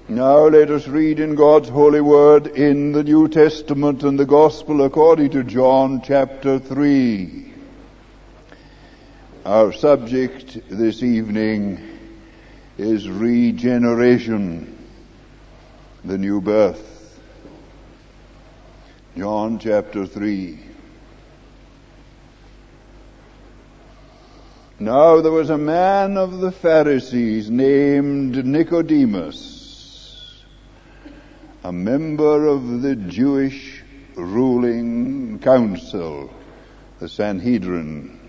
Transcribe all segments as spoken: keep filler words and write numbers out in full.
Now let us read in God's holy word in the New Testament and the Gospel according to John chapter three. Our subject this evening is regeneration, the new birth. John chapter three. Now there was a man of the Pharisees named Nicodemus, a member of the Jewish ruling council, the Sanhedrin.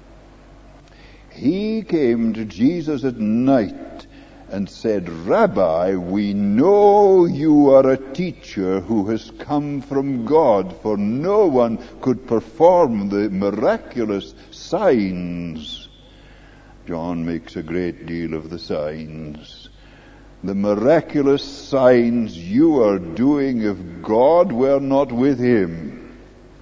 He came to Jesus at night and said, "Rabbi, we know you are a teacher who has come from God, for no one could perform the miraculous signs." John makes a great deal of the signs. The miraculous signs you are doing if God were not with him.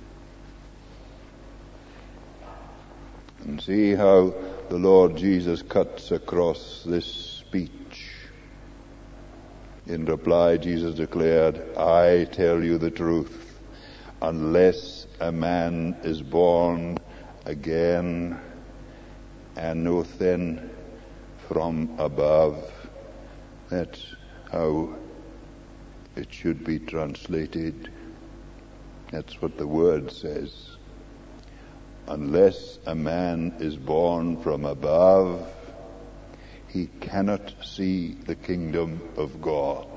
And see how the Lord Jesus cuts across this speech. In reply, Jesus declared, "I tell you the truth, unless a man is born again anothen from above." That's how it should be translated. That's what the word says. Unless a man is born from above, he cannot see the kingdom of God.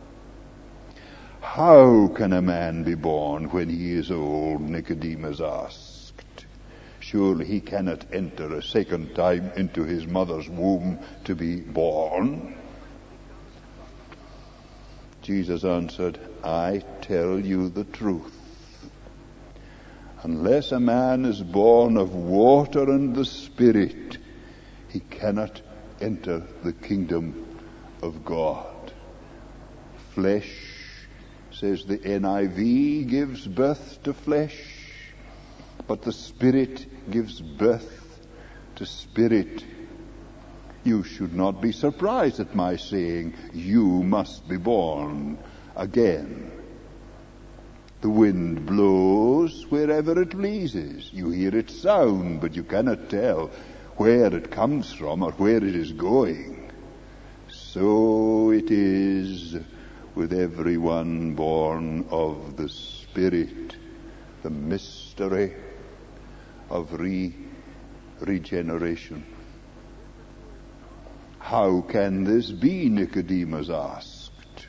How can a man be born when he is old? Nicodemus asked. Surely he cannot enter a second time into his mother's womb to be born. Jesus answered, "I tell you the truth. Unless a man is born of water and the Spirit, he cannot enter the kingdom of God." Flesh, says the N I V, gives birth to flesh, but the Spirit gives birth to spirit. You should not be surprised at my saying, "You must be born again." The wind blows wherever it pleases. You hear its sound, but you cannot tell where it comes from or where it is going. So it is with everyone born of the Spirit, the mystery of re- regeneration. "How can this be?" Nicodemus asked.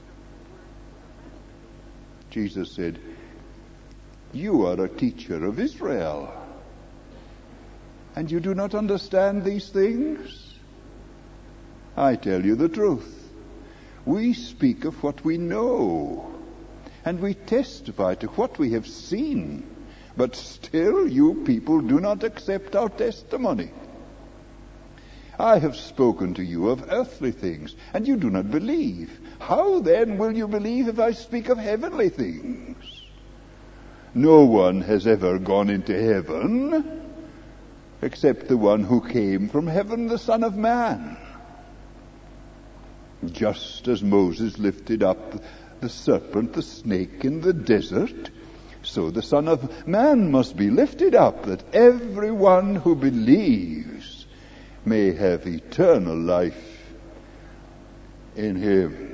Jesus said, "You are a teacher of Israel, and you do not understand these things? I tell you the truth. We speak of what we know, and we testify to what we have seen, but still you people do not accept our testimony. I have spoken to you of earthly things, and you do not believe. How then will you believe if I speak of heavenly things? No one has ever gone into heaven except the one who came from heaven, the Son of Man. Just as Moses lifted up the serpent, the snake in the desert, so the Son of Man must be lifted up, that everyone who believes may have eternal life in him.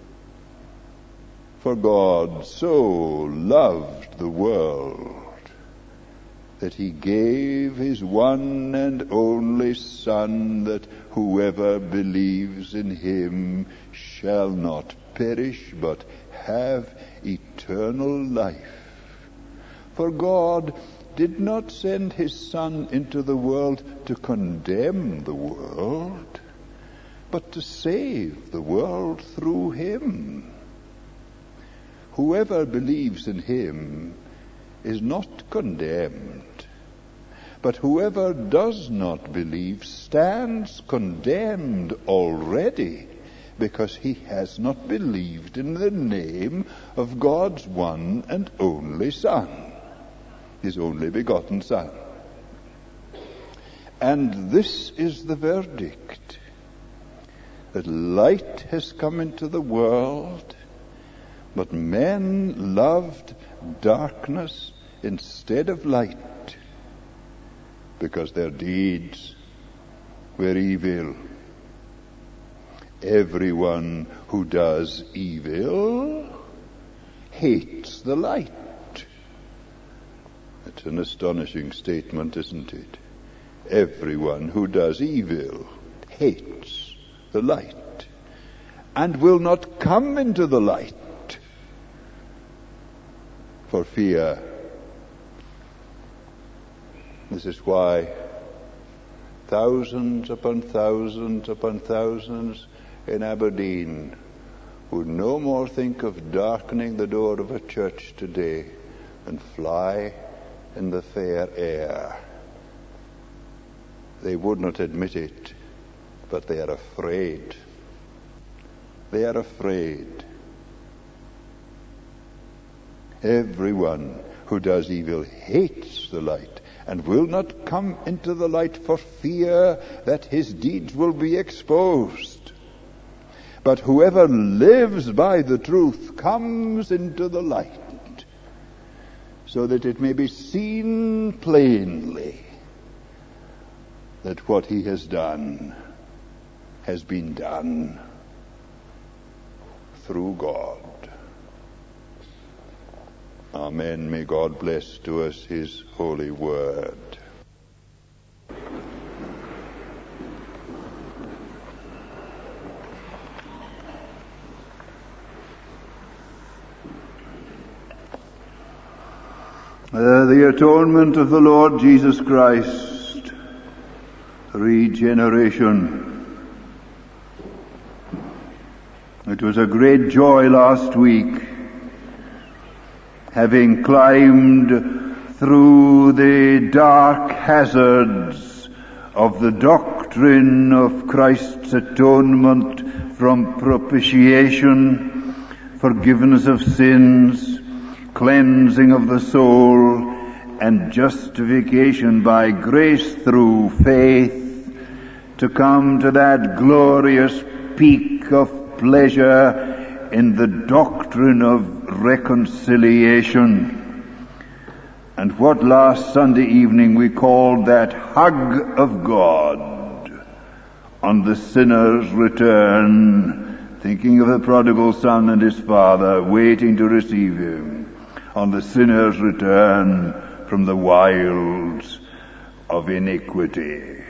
For God so loved the world that he gave his one and only Son, that whoever believes in him shall not perish but have eternal life. For God did not send his Son into the world to condemn the world, but to save the world through him. Whoever believes in him is not condemned, but whoever does not believe stands condemned already, because he has not believed in the name of God's one and only Son, his only begotten Son. And this is the verdict: that light has come into the world, but men loved darkness instead of light, because their deeds were evil. Everyone who does evil hates the light. It's an astonishing statement, isn't it? Everyone who does evil hates the light and will not come into the light for fear. This is why thousands upon thousands upon thousands in Aberdeen would no more think of darkening the door of a church today than fly in the fair air. They would not admit it, but they are afraid. They are afraid. Everyone who does evil hates the light and will not come into the light for fear that his deeds will be exposed. But whoever lives by the truth comes into the light, so that it may be seen plainly that what he has done has been done through God. Amen. May God bless to us his holy word. Uh, the atonement of the Lord Jesus Christ, regeneration. It was a great joy last week, having climbed through the dark hazards of the doctrine of Christ's atonement from propitiation, forgiveness of sins, cleansing of the soul, and justification by grace through faith, to come to that glorious peak of pleasure in the doctrine of reconciliation. And what last Sunday evening we called that hug of God on the sinner's return, thinking of the prodigal son and his father waiting to receive him, on the sinner's return from the wilds of iniquity.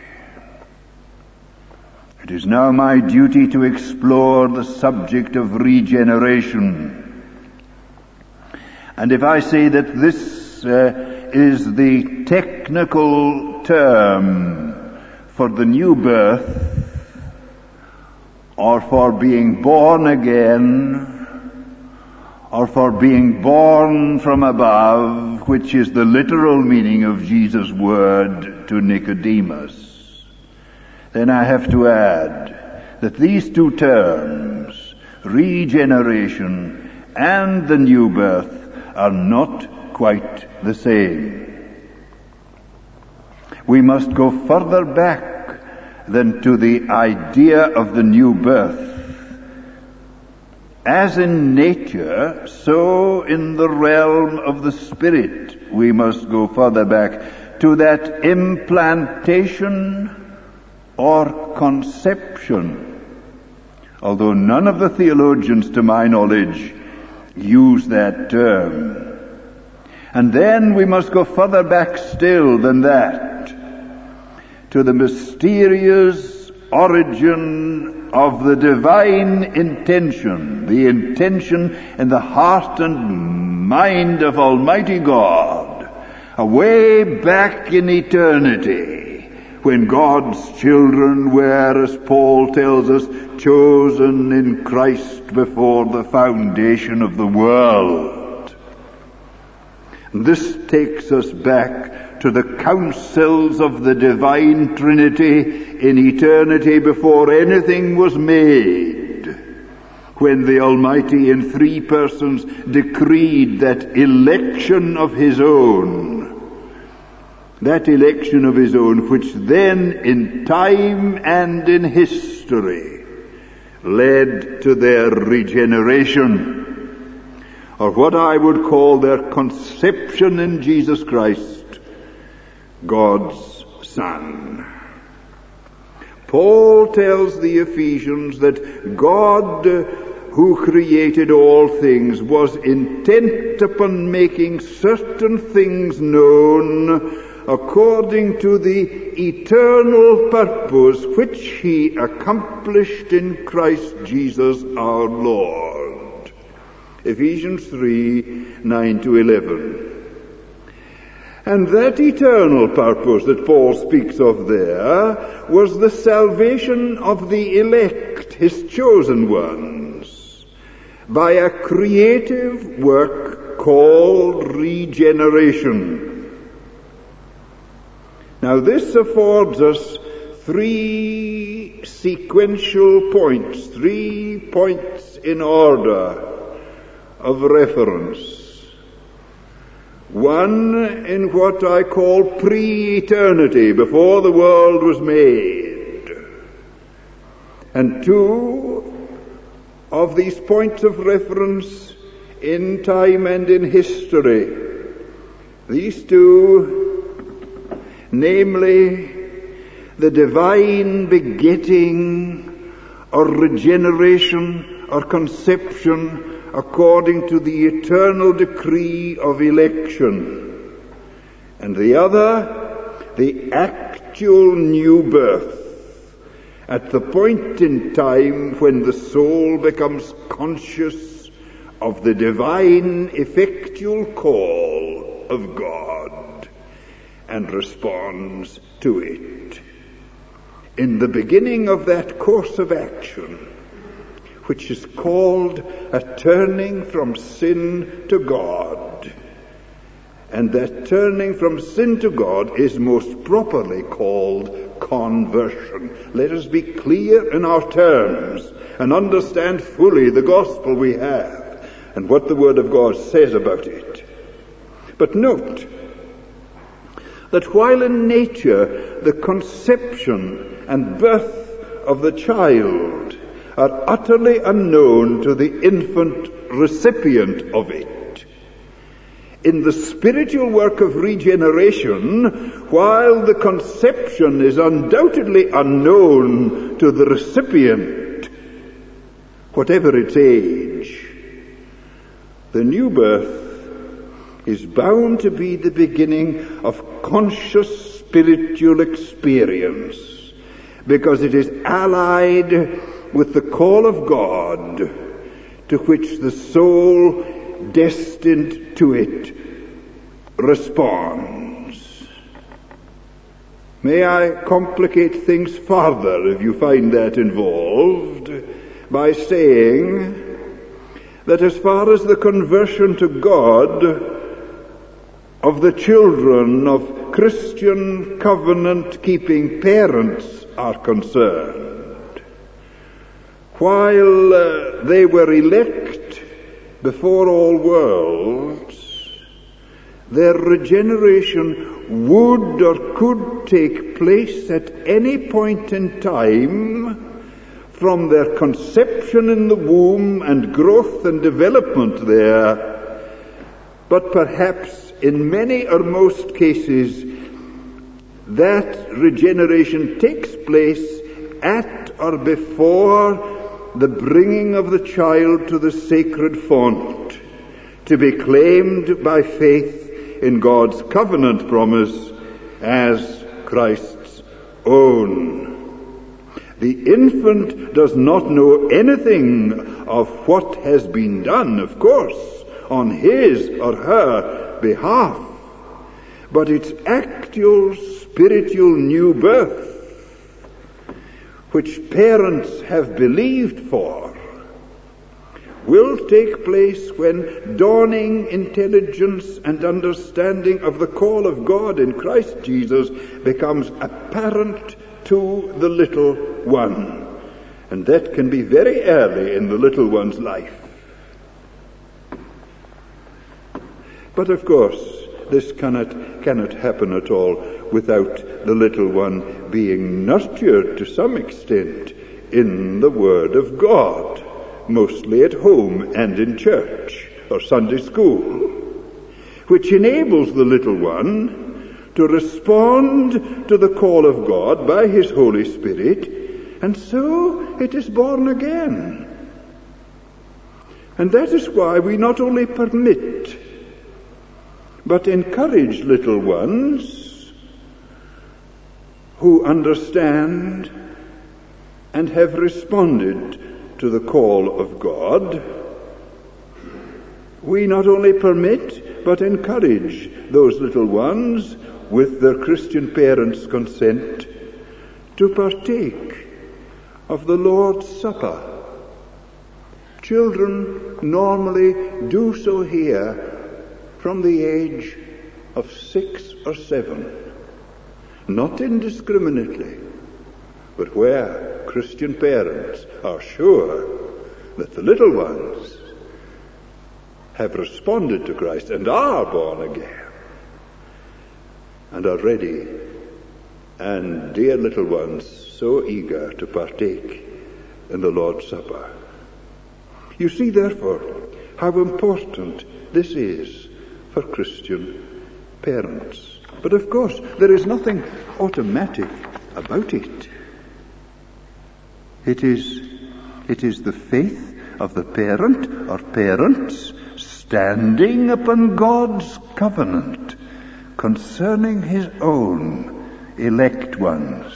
It is now my duty to explore the subject of regeneration. And if I say that this uh, is the technical term for the new birth, or for being born again, or for being born from above, which is the literal meaning of Jesus' word to Nicodemus, then I have to add that these two terms, regeneration and the new birth, are not quite the same. We must go further back than to the idea of the new birth. As in nature, so in the realm of the Spirit, we must go further back to that implantation or conception, although none of the theologians, to my knowledge, use that term. And then we must go further back still than that, to the mysterious origin of the divine intention, the intention in the heart and mind of Almighty God, away back in eternity, when God's children were, as Paul tells us, chosen in Christ before the foundation of the world. This takes us back to the counsels of the divine Trinity in eternity before anything was made, when the Almighty in three persons decreed that election of his own, that election of his own which then in time and in history led to their regeneration, or what I would call their conception in Jesus Christ, God's Son. Paul tells the Ephesians that God, who created all things, was intent upon making certain things known according to the eternal purpose which he accomplished in Christ Jesus our Lord. Ephesians three, nine to eleven. And that eternal purpose that Paul speaks of there was the salvation of the elect, his chosen ones, by a creative work called regeneration. Now this affords us three sequential points, three points in order of reference. One in what I call pre-eternity, before the world was made. And two of these points of reference in time and in history. These two, namely, the divine begetting or regeneration or conception according to the eternal decree of election, and the other, the actual new birth, at the point in time when the soul becomes conscious of the divine effectual call of God and responds to it. In the beginning of that course of action, which is called a turning from sin to God. And that turning from sin to God is most properly called conversion. Let us be clear in our terms and understand fully the gospel we have and what the Word of God says about it. But note that while in nature the conception and birth of the child are utterly unknown to the infant recipient of it, in the spiritual work of regeneration, while the conception is undoubtedly unknown to the recipient, whatever its age, the new birth is bound to be the beginning of conscious spiritual experience, because it is allied with the call of God to which the soul destined to it responds. May I complicate things further, if you find that involved, by saying that as far as the conversion to God of the children of Christian covenant-keeping parents are concerned, while uh, they were elect before all worlds, their regeneration would or could take place at any point in time from their conception in the womb and growth and development there, but perhaps in many or most cases that regeneration takes place at or before the bringing of the child to the sacred font, to be claimed by faith in God's covenant promise as Christ's own. The infant does not know anything of what has been done, of course, on his or her behalf, but its actual spiritual new birth, which parents have believed for, will take place when dawning intelligence and understanding of the call of God in Christ Jesus becomes apparent to the little one. And that can be very early in the little one's life. But of course, this cannot, cannot happen at all without the little one being nurtured to some extent in the Word of God, mostly at home and in church or Sunday school, which enables the little one to respond to the call of God by His Holy Spirit, and so it is born again. And that is why we not only permit, but encourage little ones who understand and have responded to the call of God. We not only permit, but encourage those little ones, with their Christian parents' consent, to partake of the Lord's Supper. Children normally do so here from the age of six or seven, not indiscriminately, but where Christian parents are sure that the little ones have responded to Christ and are born again and are ready, and dear little ones so eager to partake in the Lord's Supper. You see, therefore, how important this is for Christian parents. But of course, there is nothing automatic about it. It is, it is the faith of the parent or parents standing upon God's covenant concerning His own elect ones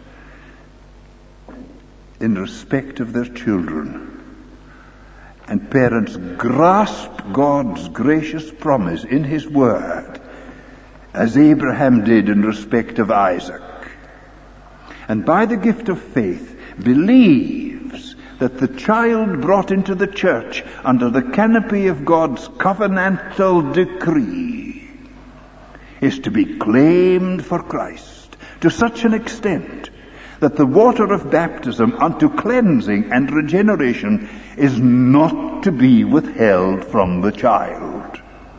in respect of their children. And parents grasp God's gracious promise in His Word, as Abraham did in respect of Isaac, and by the gift of faith believes that the child brought into the church under the canopy of God's covenantal decree is to be claimed for Christ to such an extent that the water of baptism unto cleansing and regeneration is not to be withheld from the child.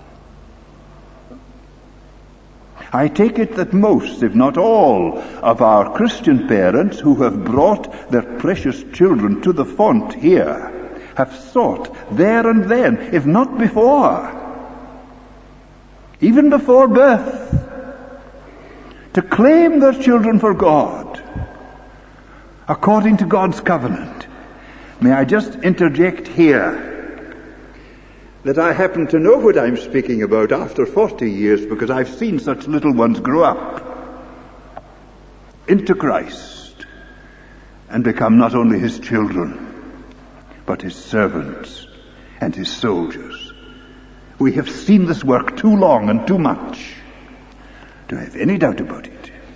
I take it that most, if not all, of our Christian parents who have brought their precious children to the font here have sought there and then, if not before, even before birth, to claim their children for God according to God's covenant. May I just interject here that I happen to know what I'm speaking about after forty years, because I've seen such little ones grow up into Christ and become not only His children, but His servants and His soldiers. We have seen this work too long and too much to have any doubt about it.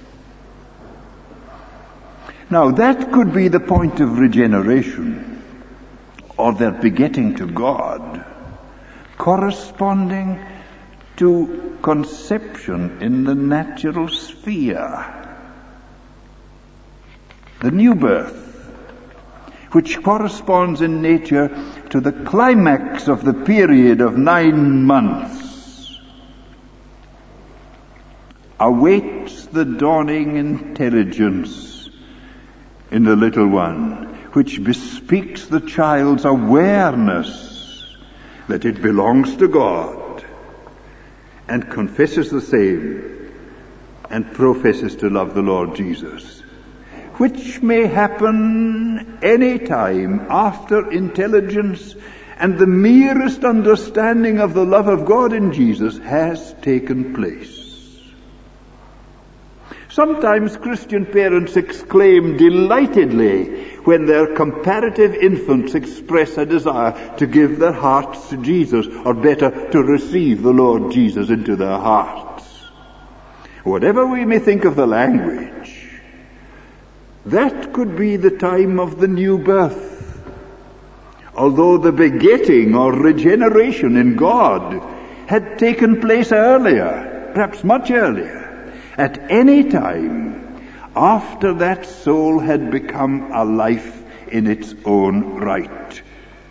Now, that could be the point of regeneration, or their begetting to God, corresponding to conception in the natural sphere. The new birth, which corresponds in nature to the climax of the period of nine months, awaits the dawning intelligence in the little one, which bespeaks the child's awareness that it belongs to God, and confesses the same, and professes to love the Lord Jesus, which may happen any time after intelligence and the merest understanding of the love of God in Jesus has taken place. Sometimes Christian parents exclaim delightedly when their comparative infants express a desire to give their hearts to Jesus, or better, to receive the Lord Jesus into their hearts. Whatever we may think of the language, that could be the time of the new birth, although the begetting or regeneration in God had taken place earlier, perhaps much earlier. At any time after that soul had become a life in its own right.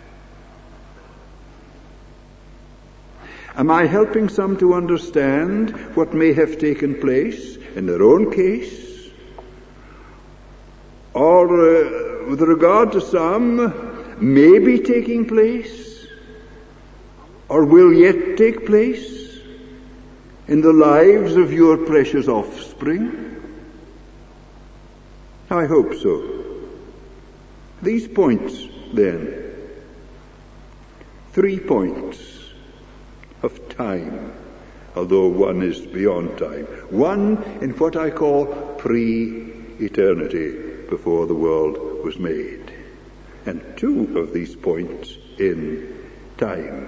Am I helping some to understand what may have taken place in their own case, or uh, with regard to some, may be taking place, or will yet take place, in the lives of your precious offspring? I hope so. These points, then, three points of time, although one is beyond time. One in what I call pre-eternity, before the world was made. And two of these points in time.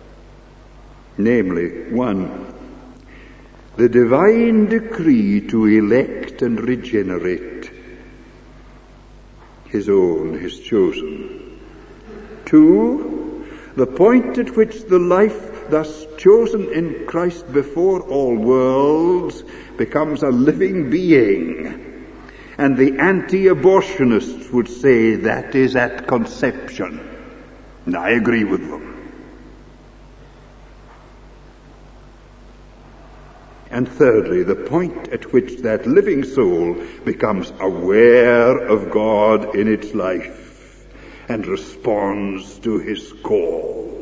Namely, one, the divine decree to elect and regenerate his own, his chosen. Two, the point at which the life thus chosen in Christ before all worlds becomes a living being. And the anti-abortionists would say that is at conception. And I agree with them. And thirdly, the point at which that living soul becomes aware of God in its life and responds to his call.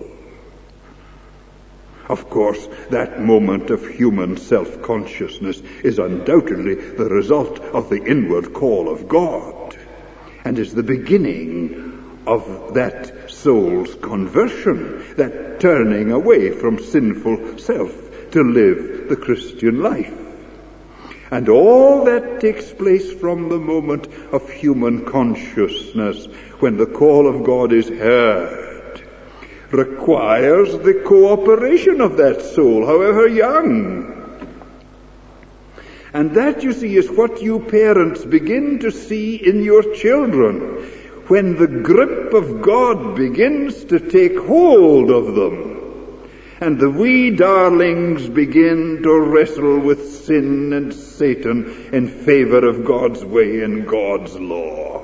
Of course, that moment of human self-consciousness is undoubtedly the result of the inward call of God, and is the beginning of that soul's conversion, that turning away from sinful self to live the Christian life. And all that takes place from the moment of human consciousness, when the call of God is heard, requires the cooperation of that soul, however young. And that, you see, is what you parents begin to see in your children, when the grip of God begins to take hold of them, and the wee darlings begin to wrestle with sin and Satan in favor of God's way and God's laws.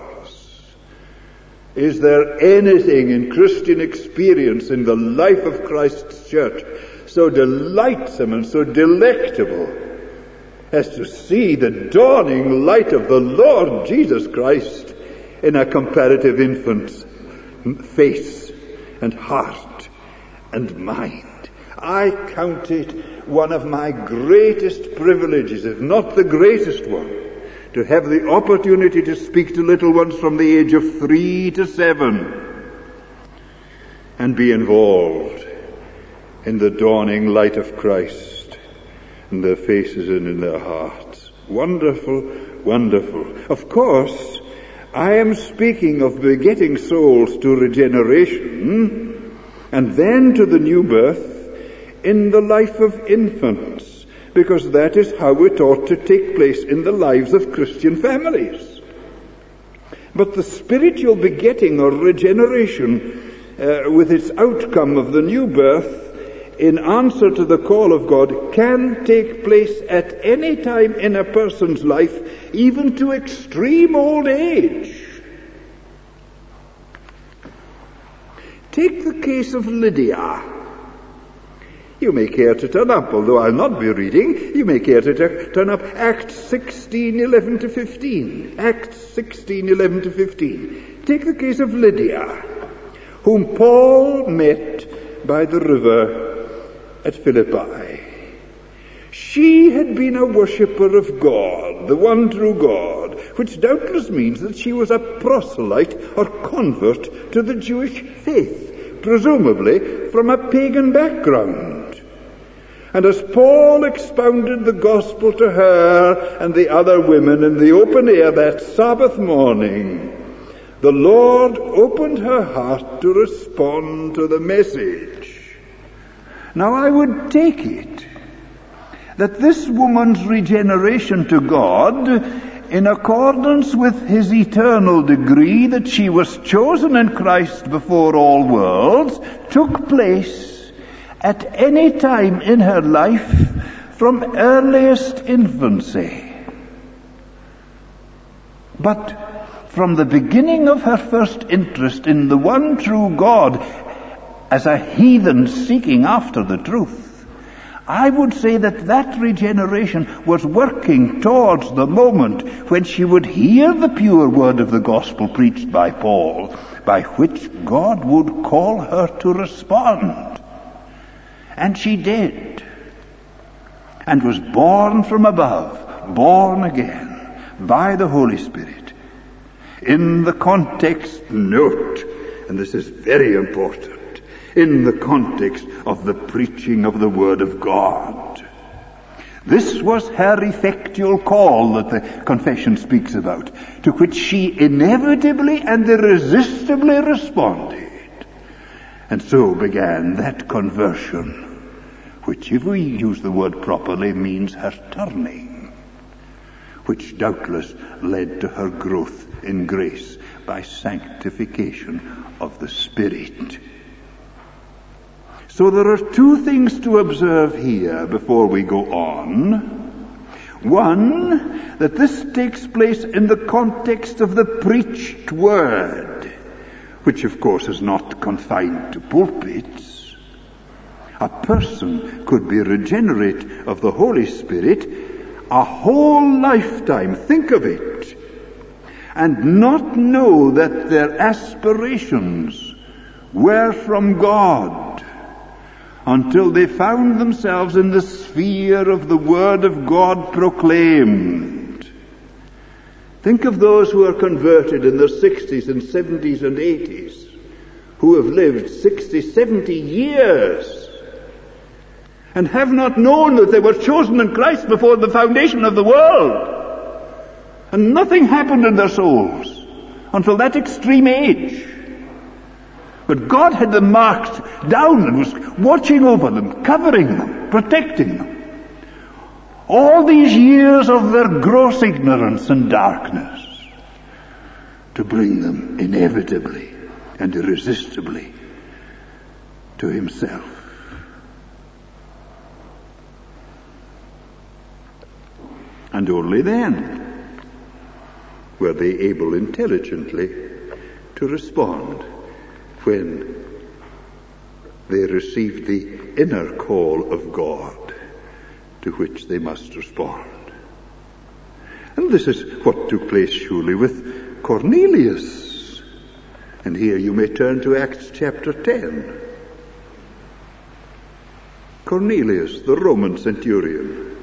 Is there anything in Christian experience in the life of Christ's church so delightsome and so delectable as to see the dawning light of the Lord Jesus Christ in a comparative infant's face and heart and mind? I count it one of my greatest privileges, if not the greatest one, to have the opportunity to speak to little ones from the age of three to seven and be involved in the dawning light of Christ in their faces and in their hearts. Wonderful, wonderful. Of course, I am speaking of begetting souls to regeneration and then to the new birth in the life of infants, because that is how it ought to take place in the lives of Christian families. But the spiritual begetting or regeneration, uh, with its outcome of the new birth, in answer to the call of God, can take place at any time in a person's life, even to extreme old age. Take the case of Lydia. You may care to turn up, although I'll not be reading, you may care to t- turn up Acts sixteen, eleven to fifteen. Acts sixteen, eleven to fifteen. Take the case of Lydia, whom Paul met by the river at Philippi. She had been a worshipper of God, the one true God, which doubtless means that she was a proselyte or convert to the Jewish faith, presumably from a pagan background. And as Paul expounded the gospel to her and the other women in the open air that Sabbath morning, the Lord opened her heart to respond to the message. Now I would take it that this woman's regeneration to God, in accordance with his eternal degree that she was chosen in Christ before all worlds, took place at any time in her life from earliest infancy. But from the beginning of her first interest in the one true God, as a heathen seeking after the truth, I would say that that regeneration was working towards the moment when she would hear the pure word of the gospel preached by Paul, by which God would call her to respond. And she did. And was born from above, born again by the Holy Spirit. In the context, note, and this is very important, in the context of the preaching of the Word of God. This was her effectual call that the confession speaks about, to which she inevitably and irresistibly responded. And so began that conversion, which, if we use the word properly, means her turning, which doubtless led to her growth in grace by sanctification of the Spirit. So there are two things to observe here before we go on. One, that this takes place in the context of the preached word, which of course is not confined to pulpits. A person could be regenerate of the Holy Spirit a whole lifetime, think of it, and not know that their aspirations were from God, until they found themselves in the sphere of the Word of God proclaimed. Think of those who are converted in their sixties and seventies and eighties, who have lived sixty, seventy years, and have not known that they were chosen in Christ before the foundation of the world. And nothing happened in their souls until that extreme age. But God had them marked down and was watching over them, covering them, protecting them. All these years of their gross ignorance and darkness, to bring them inevitably and irresistibly to Himself. And only then were they able intelligently to respond, when they received the inner call of God, to which they must respond. And this is what took place surely with Cornelius. And here you may turn to Acts chapter ten. Cornelius, the Roman centurion.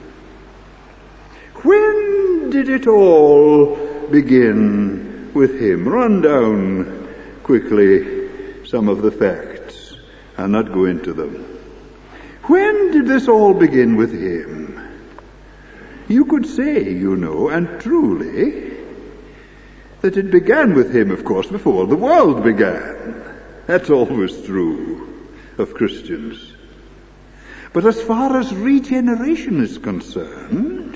When did it all begin with him? Run down quickly some of the facts. I'll not go into them. When did this all begin with him? You could say, you know, and truly, that it began with him, of course, before the world began. That's always true of Christians. But as far as regeneration is concerned,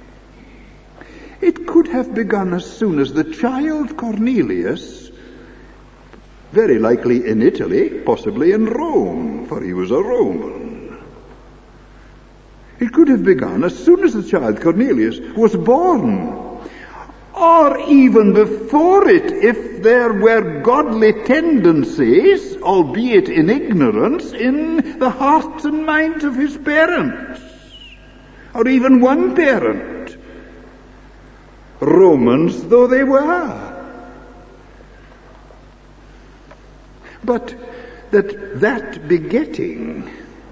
it could have begun as soon as the child Cornelius, very likely in Italy, possibly in Rome, for he was a Roman. It could have begun as soon as the child Cornelius was born, or even before it, if there were godly tendencies, albeit in ignorance, in the hearts and minds of his parents, or even one parent, Romans though they were. But that that begetting,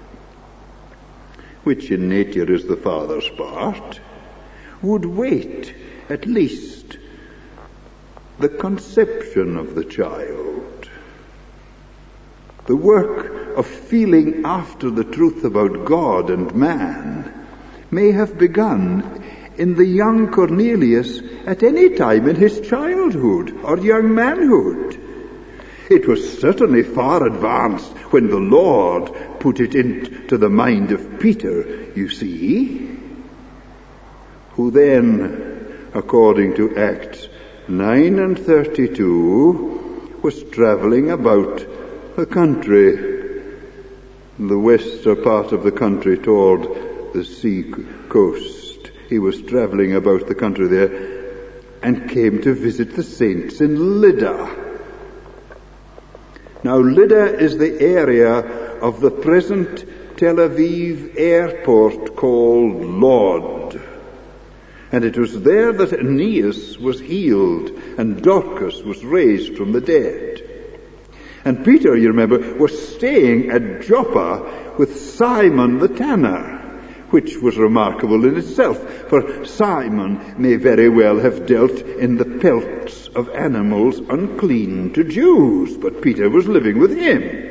which in nature is the father's part, would wait at least the conception of the child. The work of feeling after the truth about God and man may have begun in the young Cornelius at any time in his childhood or young manhood. It was certainly far advanced when the Lord put it into the mind of Peter, you see, who then, according to Acts nine and thirty-two, was traveling about the country, the western part of the country toward the sea coast. He was traveling about the country there and came to visit the saints in Lydda. Now, Lydda is the area of the present Tel Aviv airport called Lod. And it was there that Aeneas was healed and Dorcas was raised from the dead. And Peter, you remember, was staying at Joppa with Simon the tanner, which was remarkable in itself, for Simon may very well have dealt in the pelts of animals unclean to Jews, but Peter was living with him.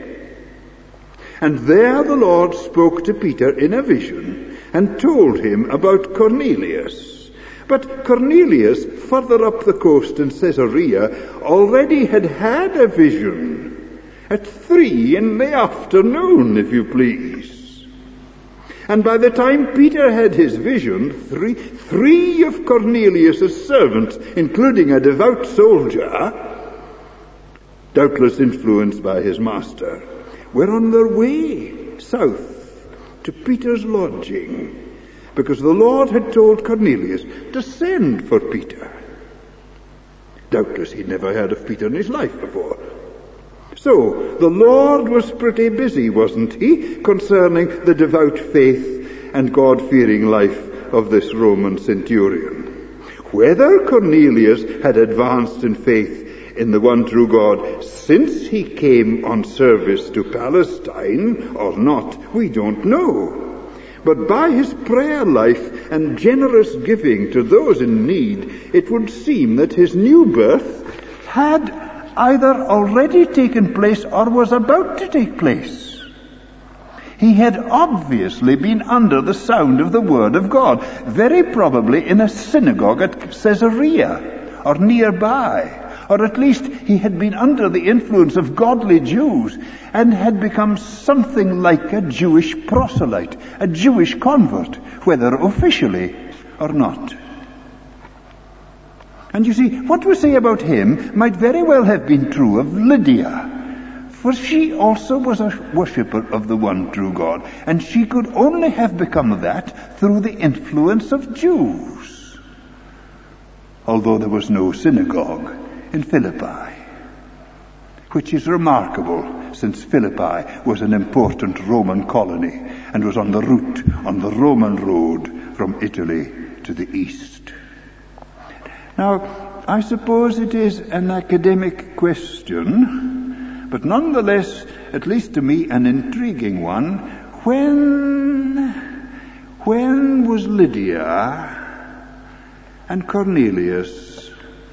And there the Lord spoke to Peter in a vision and told him about Cornelius. But Cornelius, further up the coast in Caesarea, already had had a vision at three in the afternoon, if you please. And by the time Peter had his vision, three, three of Cornelius' servants, including a devout soldier, doubtless influenced by his master, were on their way south to Peter's lodging, because the Lord had told Cornelius to send for Peter. Doubtless he'd never heard of Peter in his life before. So, the Lord was pretty busy, wasn't he, concerning the devout faith and God-fearing life of this Roman centurion. Whether Cornelius had advanced in faith in the one true God since he came on service to Palestine or not, we don't know. But by his prayer life and generous giving to those in need, it would seem that his new birth had either already taken place or was about to take place. He had obviously been under the sound of the word of God, very probably in a synagogue at Caesarea or nearby. Or at least he had been under the influence of godly Jews and had become something like a Jewish proselyte, a Jewish convert, whether officially or not. And you see, what we say about him might very well have been true of Lydia, for she also was a worshipper of the one true God, and she could only have become that through the influence of Jews, although there was no synagogue in Philippi, which is remarkable since Philippi was an important Roman colony and was on the route, on the Roman road from Italy to the east. Now, I suppose it is an academic question, but nonetheless, at least to me, an intriguing one. When, when was Lydia and Cornelius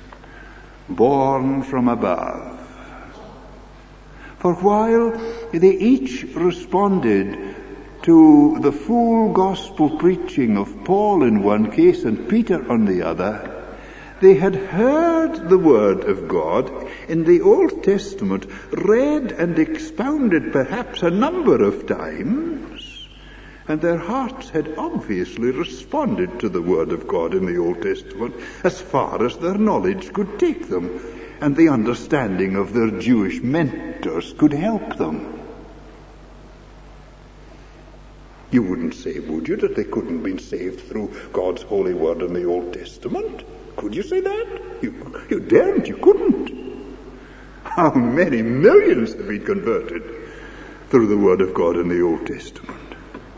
born from above? For while they each responded to the full gospel preaching of Paul in one case and Peter on the other, they had heard the word of God in the Old Testament, read and expounded perhaps a number of times, and their hearts had obviously responded to the word of God in the Old Testament as far as their knowledge could take them, and the understanding of their Jewish mentors could help them. You wouldn't say, would you, that they couldn't have been saved through God's holy word in the Old Testament? Could you say that? You, you daren't, you couldn't. How many millions have been converted through the word of God in the Old Testament?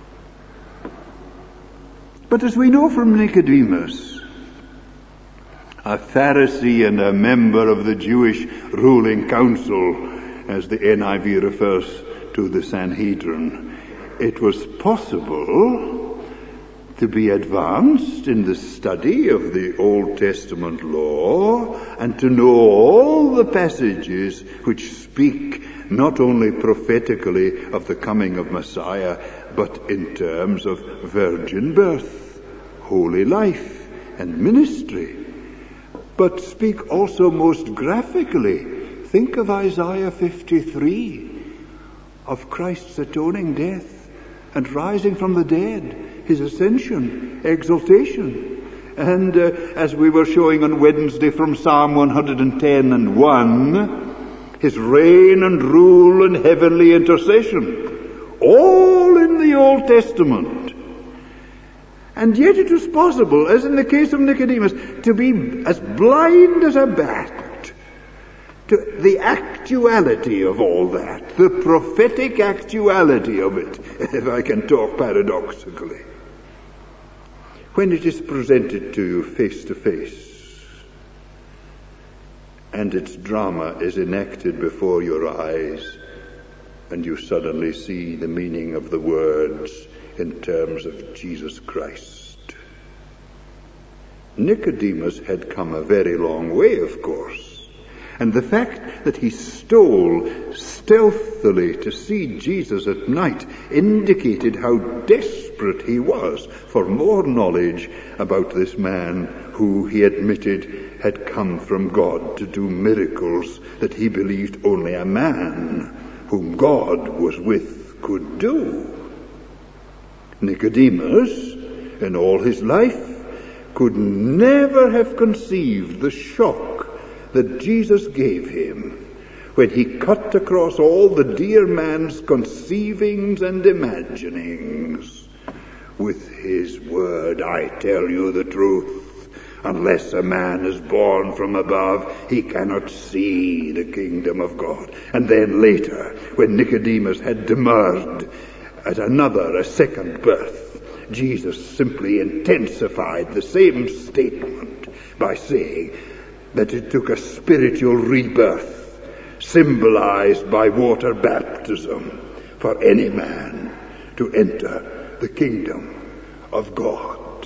But as we know from Nicodemus, a Pharisee and a member of the Jewish ruling council, as the N I V refers to the Sanhedrin, it was possible to be advanced in the study of the Old Testament law and to know all the passages which speak not only prophetically of the coming of Messiah, but in terms of virgin birth, holy life, and ministry, but speak also most graphically. Think of Isaiah fifty-three, of Christ's atoning death and rising from the dead, his ascension, exaltation. And uh, as we were showing on Wednesday from Psalm one hundred ten and one, his reign and rule and heavenly intercession, all in the Old Testament. And yet it was possible, as in the case of Nicodemus, to be as blind as a bat, to the actuality of all that, the prophetic actuality of it, if I can talk paradoxically. When it is presented to you face to face, and its drama is enacted before your eyes, and you suddenly see the meaning of the words in terms of Jesus Christ. Nicodemus had come a very long way, of course. And the fact that he stole stealthily to see Jesus at night indicated how desperate he was for more knowledge about this man who he admitted had come from God to do miracles that he believed only a man whom God was with could do. Nicodemus, in all his life, could never have conceived the shock that Jesus gave him when he cut across all the dear man's conceivings and imaginings with his word, I tell you the truth, unless a man is born from above, he cannot see the kingdom of God. And then later, when Nicodemus had demurred at another, a second birth, Jesus simply intensified the same statement by saying that it took a spiritual rebirth, symbolized by water baptism, for any man to enter the kingdom of God.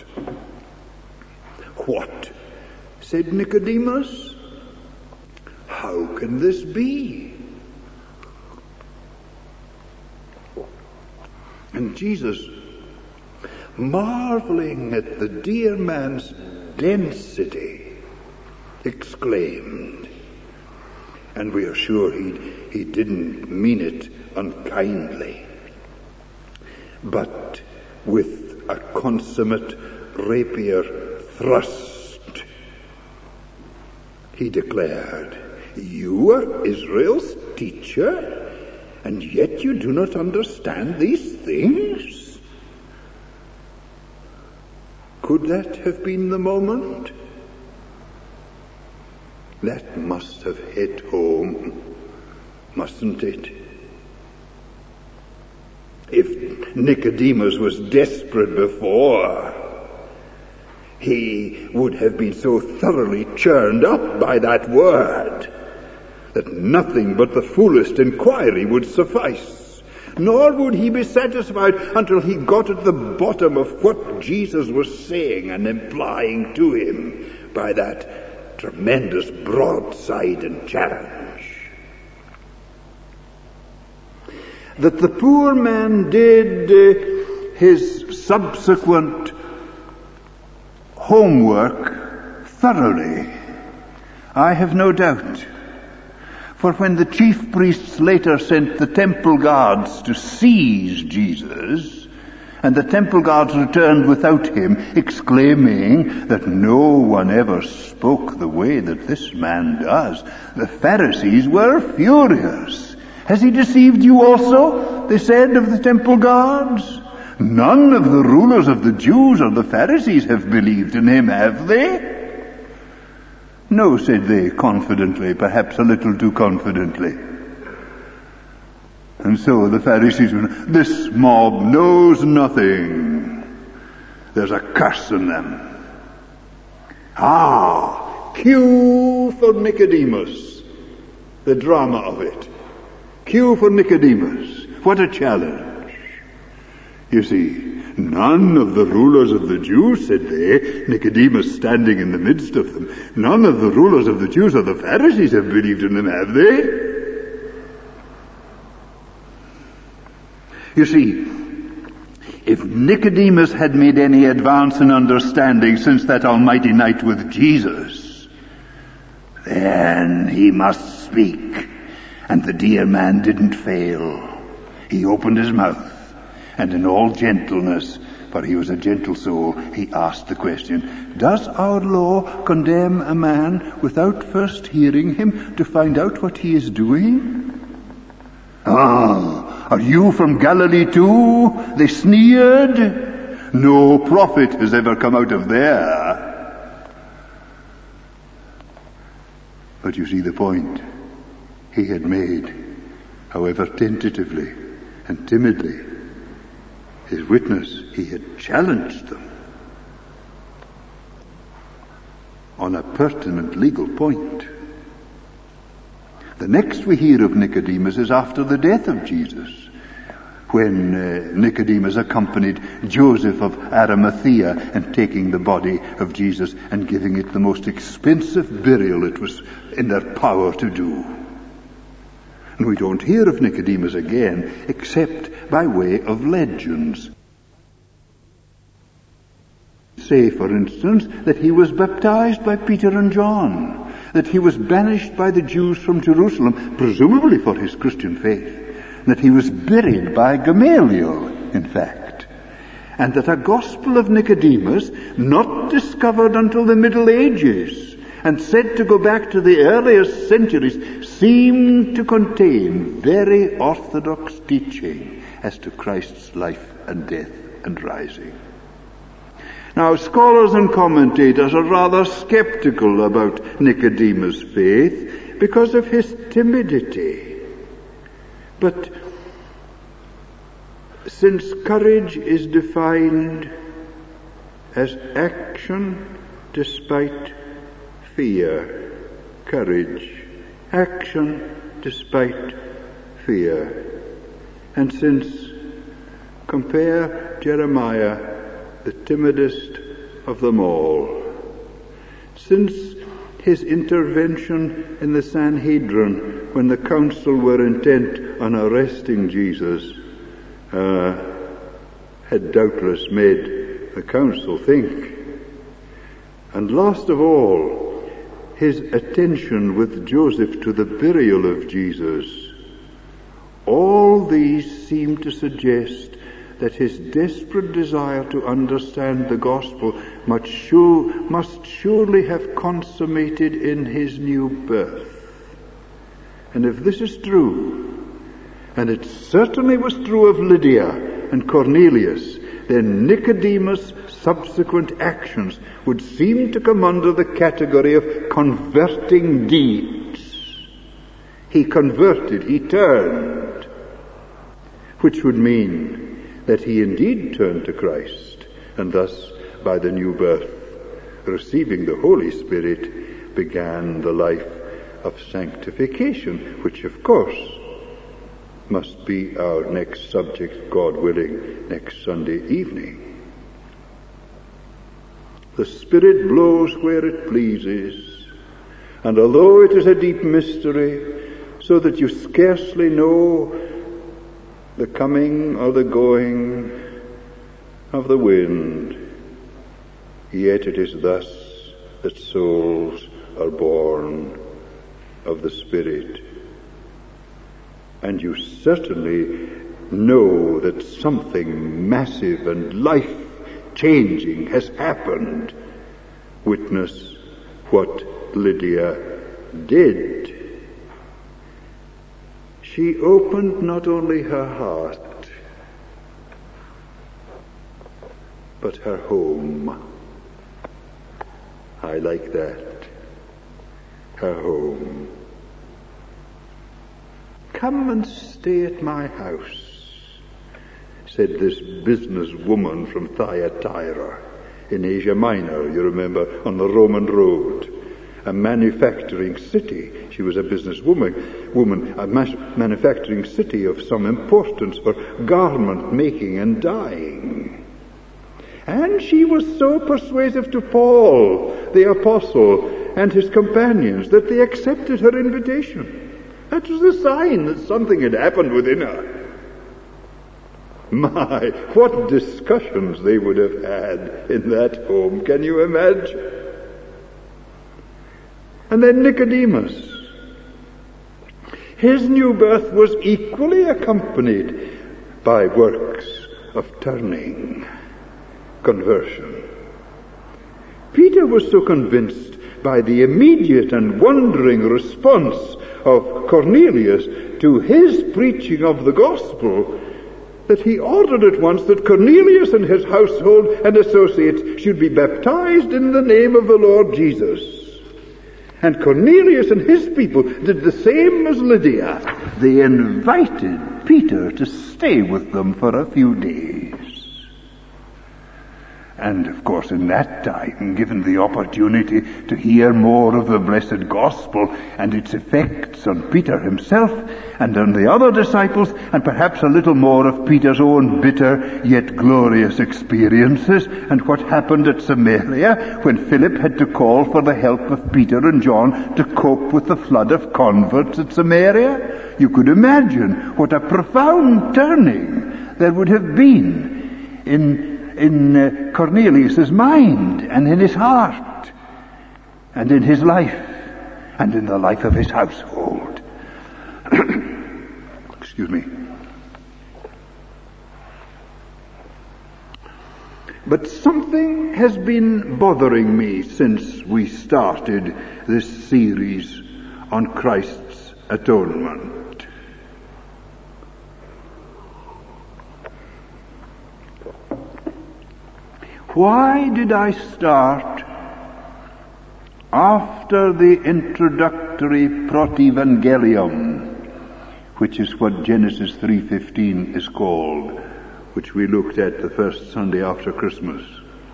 What? Said Nicodemus. How can this be? And Jesus, marveling at the dear man's density, exclaimed, and we are sure he, he didn't mean it unkindly, but with a consummate rapier thrust, he declared, you are Israel's teacher, and yet you do not understand these things? Could that have been the moment? That must have hit home, mustn't it? If Nicodemus was desperate before, he would have been so thoroughly churned up by that word that nothing but the fullest inquiry would suffice. Nor would he be satisfied until he got at the bottom of what Jesus was saying and implying to him by that tremendous broadside and challenge. That the poor man did uh, his subsequent homework thoroughly, I have no doubt. For when the chief priests later sent the temple guards to seize Jesus, and the temple guards returned without him, exclaiming that no one ever spoke the way that this man does, the Pharisees were furious. Has he deceived you also? They said of the temple guards. None of the rulers of the Jews or the Pharisees have believed in him, have they? No, said they confidently, perhaps a little too confidently. And so the Pharisees went, this mob knows nothing. There's a curse in them. Ah, cue for Nicodemus. The drama of it. Cue for Nicodemus. What a challenge. You see, none of the rulers of the Jews, said they, Nicodemus standing in the midst of them, none of the rulers of the Jews or the Pharisees have believed in him, have they? You see, if Nicodemus had made any advance in understanding since that almighty night with Jesus, then he must speak. And the dear man didn't fail. He opened his mouth, and in all gentleness, for he was a gentle soul, he asked the question, does our law condemn a man without first hearing him to find out what he is doing? Ah, are you from Galilee too? They sneered. No prophet has ever come out of there. But you see the point. he had made, however tentatively and timidly, his witness. He had challenged them on a pertinent legal point. The next we hear of Nicodemus is after the death of Jesus, when uh, Nicodemus accompanied Joseph of Arimathea in taking the body of Jesus and giving it the most expensive burial it was in their power to do. And we don't hear of Nicodemus again except by way of legends. Say, for instance, that he was baptized by Peter and John, that he was banished by the Jews from Jerusalem, presumably for his Christian faith, that he was buried by Gamaliel, in fact, and that a gospel of Nicodemus, not discovered until the Middle Ages, and said to go back to the earliest centuries, seemed to contain very orthodox teaching as to Christ's life and death and rising. Now, scholars and commentators are rather skeptical about Nicodemus' faith because of his timidity. But since courage is defined as action despite fear, courage, action despite fear, and since, compare Jeremiah, the timidest of them all, since his intervention in the Sanhedrin when the council were intent on arresting Jesus uh, had doubtless made the council think. And last of all, his attention with Joseph to the burial of Jesus. All these seem to suggest that his desperate desire to understand the gospel must, show, must surely have consummated in his new birth. And if this is true, and it certainly was true of Lydia and Cornelius, then Nicodemus' subsequent actions would seem to come under the category of converting deeds. He converted, he turned, which would mean that he indeed turned to Christ, and thus, by the new birth, receiving the Holy Spirit, began the life of sanctification, which, of course, must be our next subject, God willing, next Sunday evening. The Spirit blows where it pleases, and although it is a deep mystery, so that you scarcely know the coming or the going of the wind, yet it is thus that souls are born of the Spirit. And you certainly know that something massive and life-changing has happened. Witness what Lydia did. She opened not only her heart, but her home. I like that. Her home. Come and stay at my house, said this businesswoman from Thyatira in Asia Minor, you remember, on the Roman road. A manufacturing city. She was a businesswoman, woman, a mas- manufacturing city of some importance for garment making and dyeing. And she was so persuasive to Paul, the apostle, and his companions, that they accepted her invitation. That was a sign that something had happened within her. My, what discussions they would have had in that home, can you imagine? And then Nicodemus. His new birth was equally accompanied by works of turning, conversion. Peter was so convinced by the immediate and wondering response of Cornelius to his preaching of the gospel that he ordered at once that Cornelius and his household and associates should be baptized in the name of the Lord Jesus. And Cornelius and his people did the same as Lydia. They invited Peter to stay with them for a few days. And of course in that time, given the opportunity to hear more of the blessed gospel and its effects on Peter himself and on the other disciples, and perhaps a little more of Peter's own bitter yet glorious experiences and what happened at Samaria when Philip had to call for the help of Peter and John to cope with the flood of converts at Samaria, you could imagine what a profound turning there would have been in in uh, Cornelius' mind and in his heart and in his life and in the life of his household. Excuse me. But something has been bothering me since we started this series on Christ's atonement. Why did I start after the introductory protevangelium, which is what Genesis three fifteen is called, which we looked at the first Sunday after Christmas?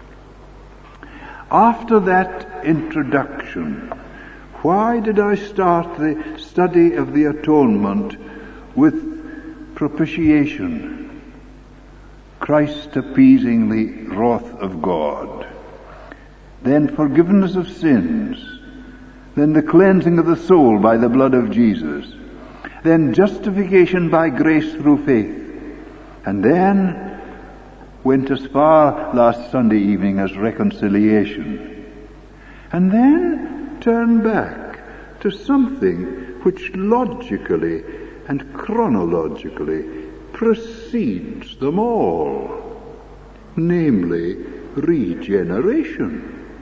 After that introduction, why did I start the study of the atonement with propitiation? Christ appeasing the wrath of God, then forgiveness of sins, then the cleansing of the soul by the blood of Jesus, then justification by grace through faith, and then went as far last Sunday evening as reconciliation, and then turned back to something which logically and chronologically precedes them all, namely regeneration.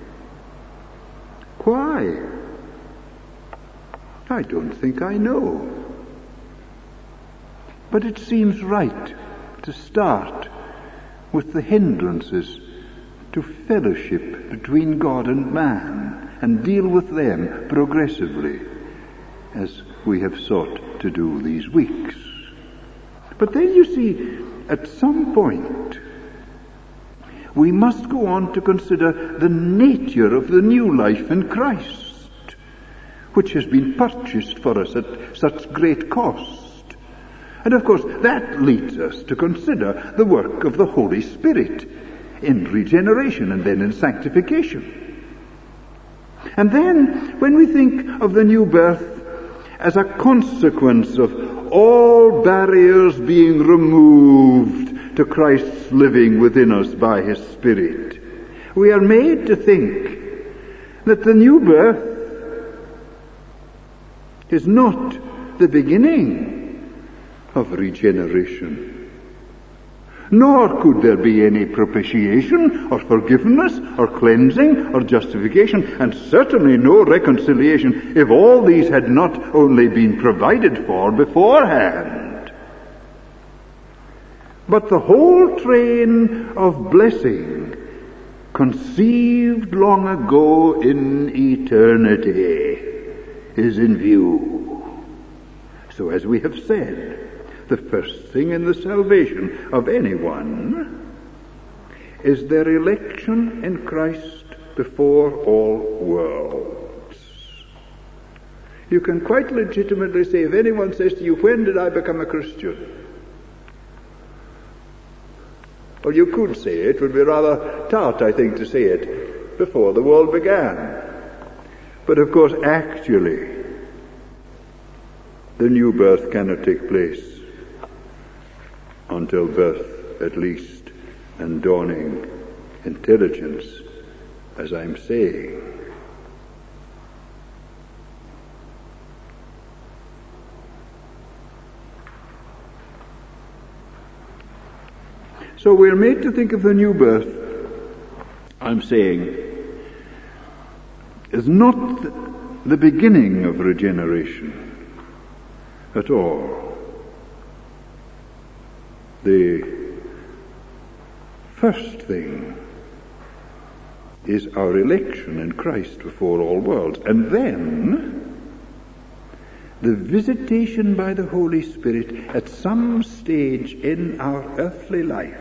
Why? I don't think I know. But it seems right to start with the hindrances to fellowship between God and man and deal with them progressively, as we have sought to do these weeks. But then you see, at some point, we must go on to consider the nature of the new life in Christ, which has been purchased for us at such great cost. And of course, that leads us to consider the work of the Holy Spirit in regeneration and then in sanctification. And then, when we think of the new birth as a consequence of all barriers being removed to Christ's living within us by His Spirit, we are made to think that the new birth is not the beginning of regeneration. Nor could there be any propitiation or forgiveness or cleansing or justification, and certainly no reconciliation, if all these had not only been provided for beforehand. But the whole train of blessing, conceived long ago in eternity, is in view. So as we have said, the first thing in the salvation of anyone is their election in Christ before all worlds. You can quite legitimately say, if anyone says to you, when did I become a Christian? Well, you could say it. It would be rather tart, I think, to say it before the world began. But of course, actually, the new birth cannot take place until birth, at least, and dawning intelligence, as I'm saying. So we're made to think of the new birth, I'm saying, as not the beginning of regeneration at all. The first thing is our election in Christ before all worlds. And then the visitation by the Holy Spirit at some stage in our earthly life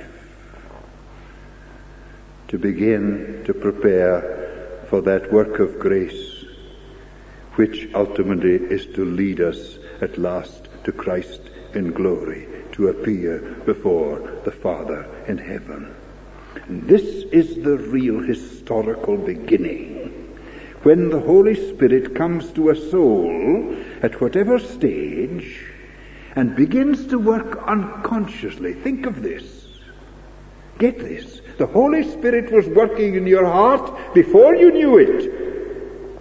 to begin to prepare for that work of grace which ultimately is to lead us at last to Christ in glory, to appear before the Father in heaven. And this is the real historical beginning, when the Holy Spirit comes to a soul at whatever stage and begins to work unconsciously. Think of this. Get this. The Holy Spirit was working in your heart before you knew it.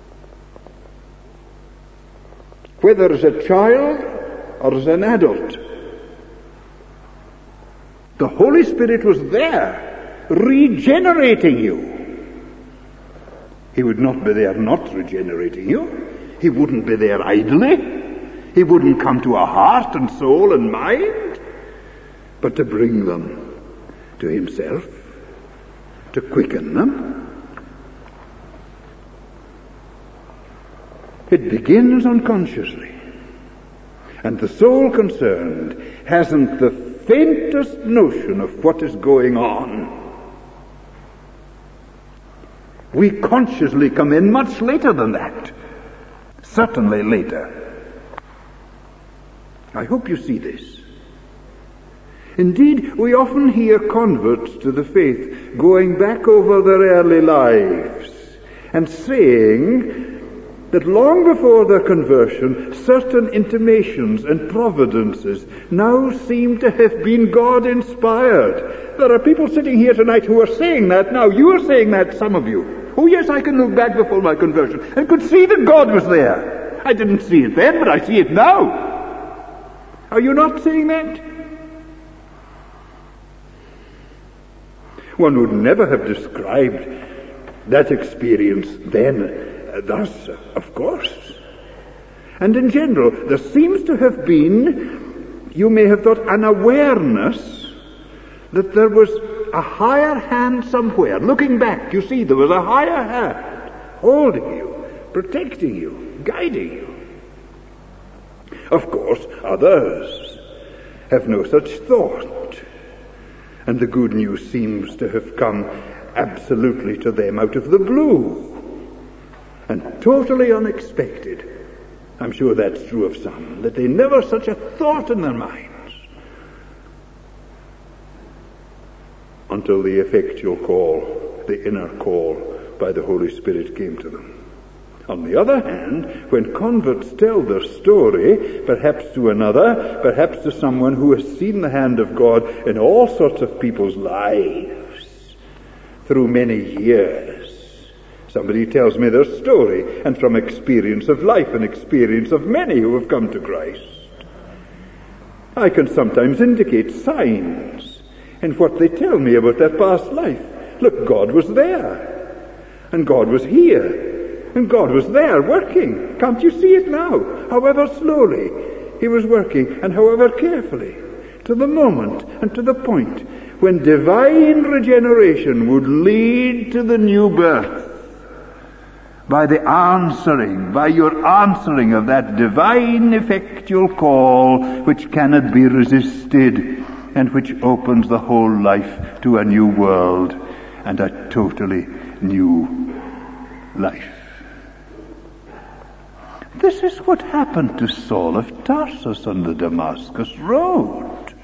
Whether as a child or as an adult, the Holy Spirit was there, regenerating you. He would not be there not regenerating you. He wouldn't be there idly. He wouldn't come to a heart and soul and mind, but to bring them to himself, to quicken them. It begins unconsciously, and the soul concerned hasn't the faintest notion of what is going on. We consciously come in much later than that, certainly later. I hope you see this. Indeed, we often hear converts to the faith going back over their early lives and saying that long before their conversion, certain intimations and providences now seem to have been God-inspired. There are people sitting here tonight who are saying that now. You are saying that, some of you. Oh yes, I can look back before my conversion and could see that God was there. I didn't see it then, but I see it now. Are you not saying that? One would never have described that experience then uh, thus, uh, of course. And in general, there seems to have been, you may have thought, an awareness that there was a higher hand somewhere. Looking back, you see, there was a higher hand holding you, protecting you, guiding you. Of course, others have no such thought. And the good news seems to have come absolutely to them out of the blue and totally unexpected. I'm sure that's true of some, that they never such a thought in their minds until the effectual call, the inner call by the Holy Spirit came to them. On the other hand, when converts tell their story, perhaps to another, perhaps to someone who has seen the hand of God in all sorts of people's lives through many years, somebody tells me their story, and from experience of life and experience of many who have come to Christ, I can sometimes indicate signs in what they tell me about their past life. Look, God was there, and God was here. And God was there working. Can't you see it now? However slowly he was working, and however carefully, to the moment and to the point when divine regeneration would lead to the new birth. By the answering, by your answering of that divine effectual call which cannot be resisted and which opens the whole life to a new world and a totally new life. This is what happened to Saul of Tarsus on the Damascus road.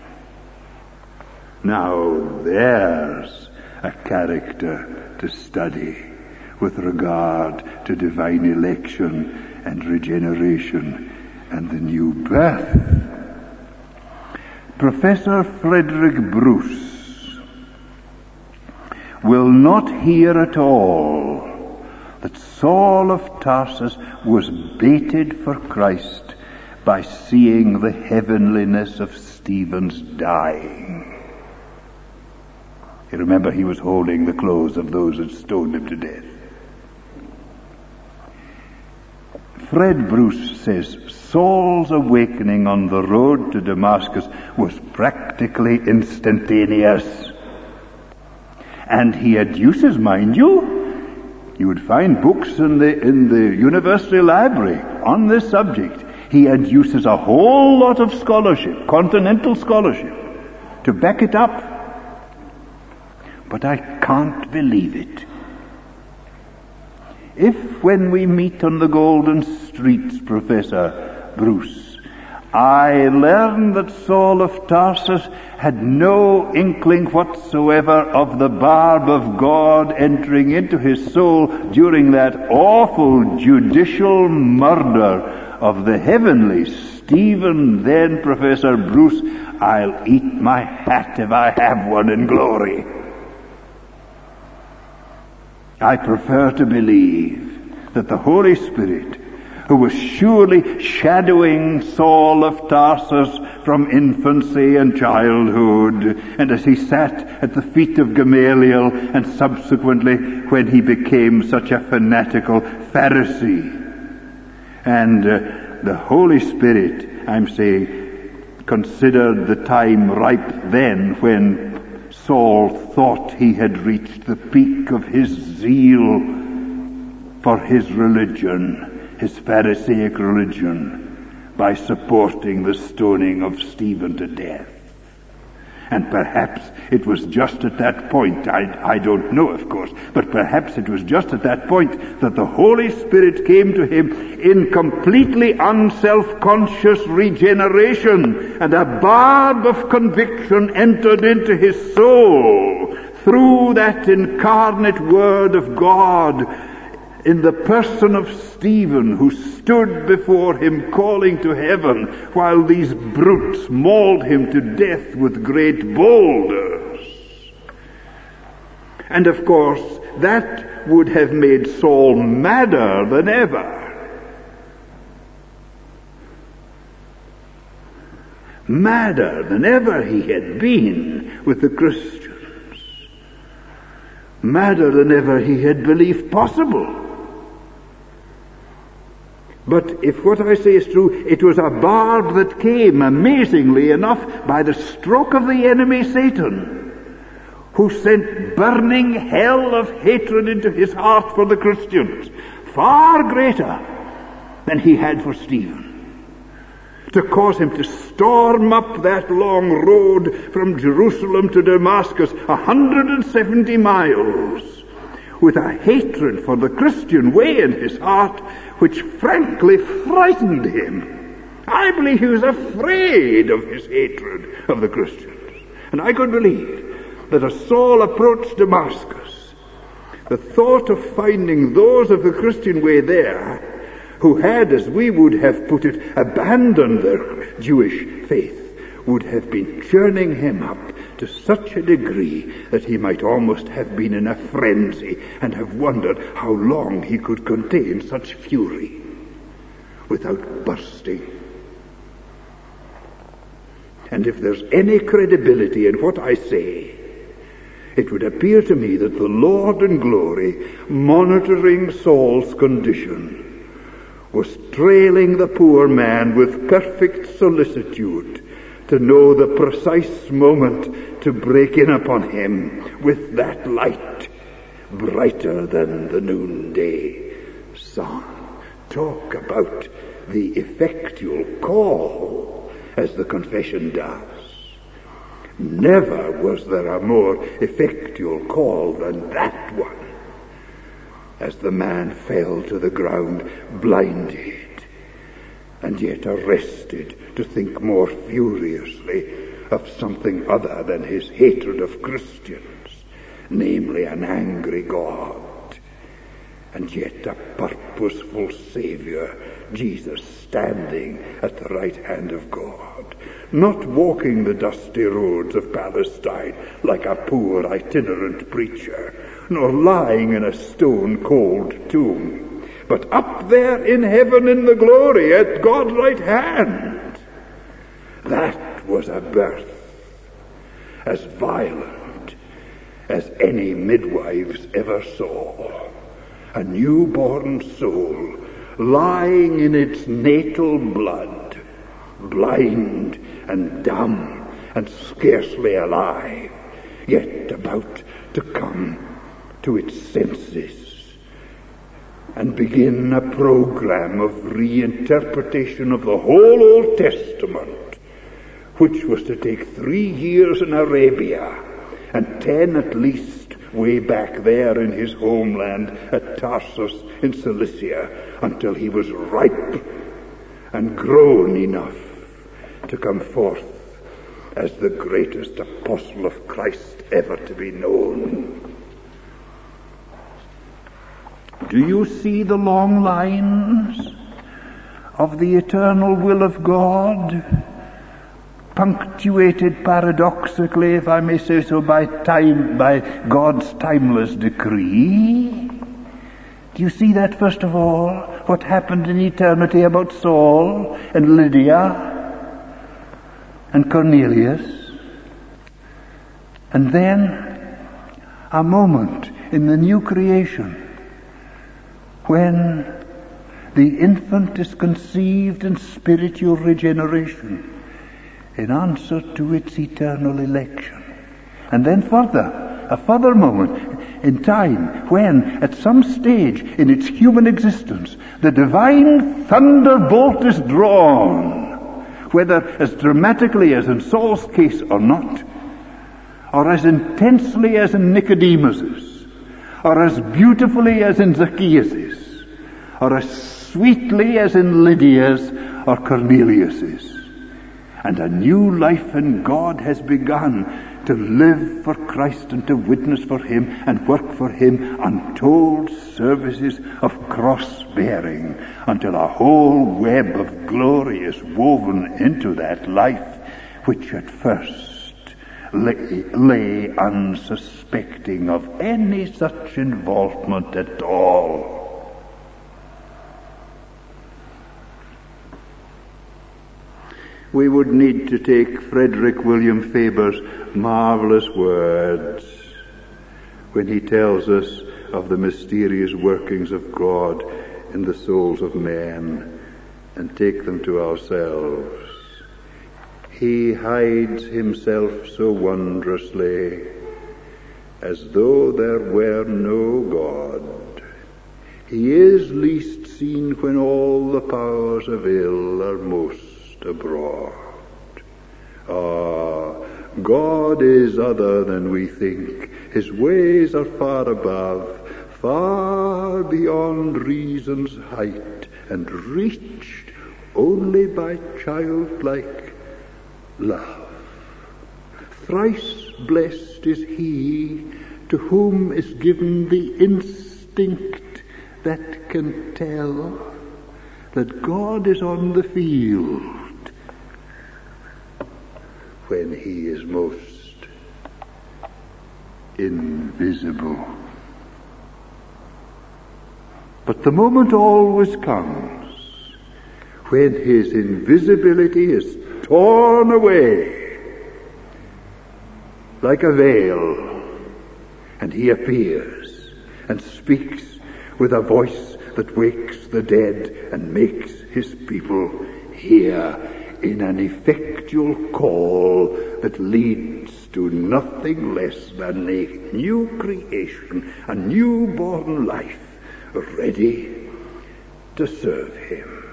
Now there's a character to study with regard to divine election and regeneration and the new birth. Professor Frederick Bruce will not hear at all that Saul of Tarsus was baited for Christ by seeing the heavenliness of Stephen's dying. You remember he was holding the clothes of those that stoned him to death. Fred Bruce says Saul's awakening on the road to Damascus was practically instantaneous. And he adduces, mind you, you would find books in the, in the university library on this subject. He adduces a whole lot of scholarship, continental scholarship, to back it up. But I can't believe it. If when we meet on the golden streets, Professor Bruce, I learn that Saul of Tarsus had no inkling whatsoever of the barb of God entering into his soul during that awful judicial murder of the heavenly Stephen, then Professor Bruce, I'll eat my hat if I have one in glory. I prefer to believe that the Holy Spirit, who was surely shadowing Saul of Tarsus from infancy and childhood, and as he sat at the feet of Gamaliel, and subsequently when he became such a fanatical Pharisee, and uh, the Holy Spirit, I'm saying, considered the time ripe then when Saul thought he had reached the peak of his zeal for his religion, his Pharisaic religion, by supporting the stoning of Stephen to death. And perhaps it was just at that point, I, I don't know of course, but perhaps it was just at that point that the Holy Spirit came to him in completely unself-conscious regeneration, and a barb of conviction entered into his soul through that incarnate Word of God in the person of Stephen, who stood before him calling to heaven while these brutes mauled him to death with great boulders. And of course, that would have made Saul madder than ever. Madder than ever he had been with the Christians. Madder than ever he had believed possible. But if what I say is true, it was a barb that came, amazingly enough, by the stroke of the enemy Satan, who sent burning hell of hatred into his heart for the Christians, far greater than he had for Stephen, to cause him to storm up that long road from Jerusalem to Damascus, a hundred and seventy miles, with a hatred for the Christian way in his heart, which frankly frightened him. I believe he was afraid of his hatred of the Christians. And I could believe that as Saul approached Damascus, the thought of finding those of the Christian way there who had, as we would have put it, abandoned their Jewish faith, would have been churning him up to such a degree that he might almost have been in a frenzy and have wondered how long he could contain such fury without bursting. And if there's any credibility in what I say, it would appear to me that the Lord in glory, monitoring Saul's condition, was trailing the poor man with perfect solicitude to know the precise moment to break in upon him with that light brighter than the noonday sun. Talk about the effectual call, as the confession does. Never was there a more effectual call than that one, as the man fell to the ground blinded, and yet arrested to think more furiously of something other than his hatred of Christians, namely an angry God, and yet a purposeful Savior, Jesus, standing at the right hand of God, not walking the dusty roads of Palestine like a poor itinerant preacher, nor lying in a stone-cold tomb, but up there in heaven in the glory at God's right hand. That was a birth as violent as any midwives ever saw. A newborn soul lying in its natal blood, blind and dumb and scarcely alive, yet about to come to its senses and begin a program of reinterpretation of the whole Old Testament, which was to take three years in Arabia and ten at least way back there in his homeland at Tarsus in Cilicia, until he was ripe and grown enough to come forth as the greatest apostle of Christ ever to be known. Do you see the long lines of the eternal will of God, punctuated paradoxically, if I may say so, by time, by God's timeless decree? Do you see that, first of all, what happened in eternity about Saul and Lydia and Cornelius? And then a moment in the new creation when the infant is conceived in spiritual regeneration in answer to its eternal election. And then further, a further moment in time when, at some stage in its human existence, the divine thunderbolt is drawn, whether as dramatically as in Saul's case or not, or as intensely as in Nicodemus's, or as beautifully as in Zacchaeus's, or as sweetly as in Lydia's or Cornelius's. And a new life in God has begun to live for Christ and to witness for Him and work for Him untold services of cross-bearing, until a whole web of glory is woven into that life, which at first lay, lay unsuspecting of any such involvement at all. We would need to take Frederick William Faber's marvelous words when he tells us of the mysterious workings of God in the souls of men and take them to ourselves. He hides himself so wondrously, as though there were no God. He is least seen when all the powers of ill are most abroad. Ah, God is other than we think. His ways are far above, far beyond reason's height, and reached only by childlike love. Thrice blessed is he to whom is given the instinct that can tell that God is on the field when he is most invisible. But the moment always comes when his invisibility is torn away like a veil, and he appears and speaks with a voice that wakes the dead and makes his people hear in an effectual call that leads to nothing less than a new creation, a newborn life, ready to serve him.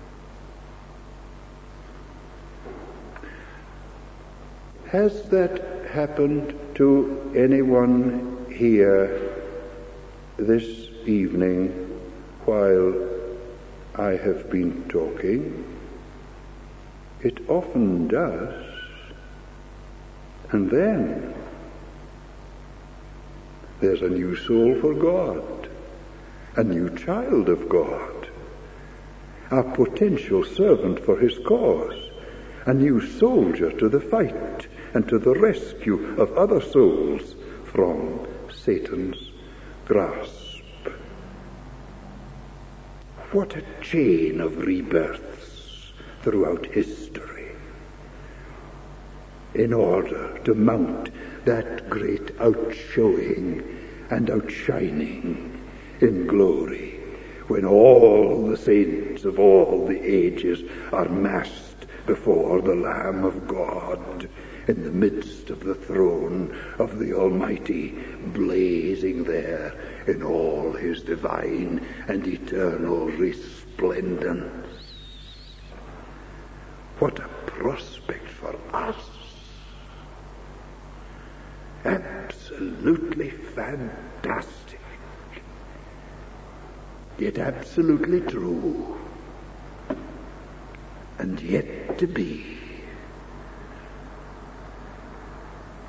Has that happened to anyone here this evening while I have been talking? It often does. And then there's a new soul for God, a new child of God, a potential servant for his cause, a new soldier to the fight and to the rescue of other souls from Satan's grasp. What a chain of rebirths throughout history, in order to mount that great outshowing and outshining in glory, when all the saints of all the ages are massed before the Lamb of God in the midst of the throne of the Almighty, blazing there in all his divine and eternal resplendence. What a prospect for us! Absolutely fantastic, yet absolutely true, and yet to be.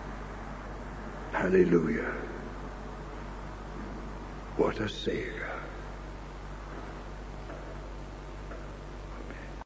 Hallelujah. What a Savior.